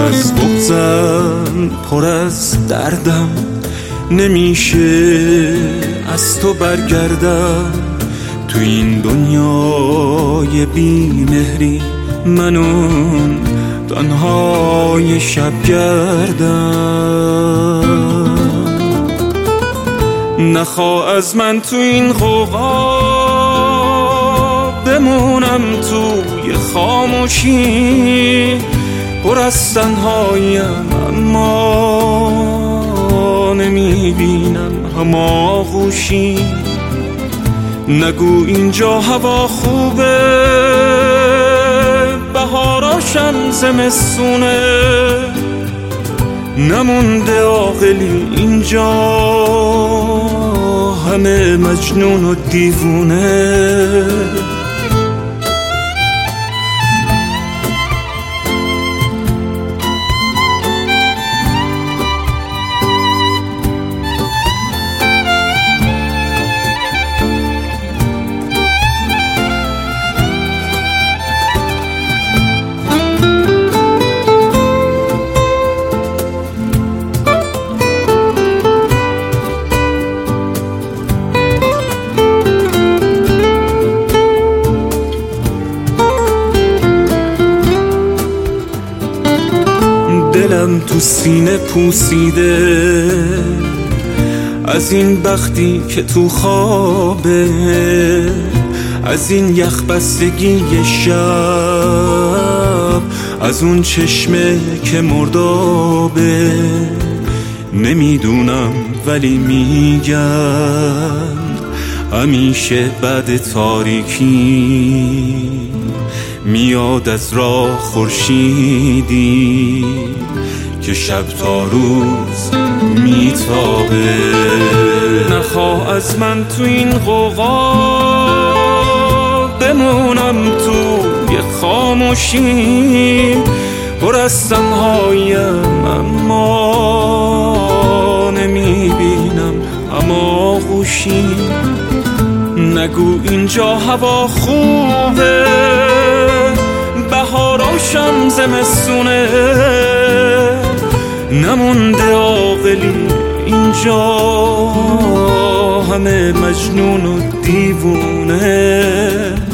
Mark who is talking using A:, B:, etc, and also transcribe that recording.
A: از بغضم پر از دردم، نمیشه از تو برگردم. تو این دنیای بی مهری من اون تنهای شبگردم. نخواه از من تو این غوغا بمونم توی خاموشی، پر از تنهاییم اما نمیبینم هماغوشی. نگو اینجا هوا خوبه، بهاراشم زمستونه، نمونده عاقلی اینجا، همه مجنون و دیوونه. دلم تو سینه پوسیده از این بختی که تو خوابه، از این یخ بستگی شب، از اون چشمه که مردابه. نمیدونم ولی میگن همیشه بعد تاریکی میاد از راه خورشیدی که شب تا روز میتابه. نخواه از من تو این غوغا بمونم توی خاموشی، پر از تنهاییم اما نمیبینم هماغوشی. نگو اینجا هوا خوبه، بهاراشم زمستونه، نمونده عاقلی اینجا، همه مجنون و دیوونه.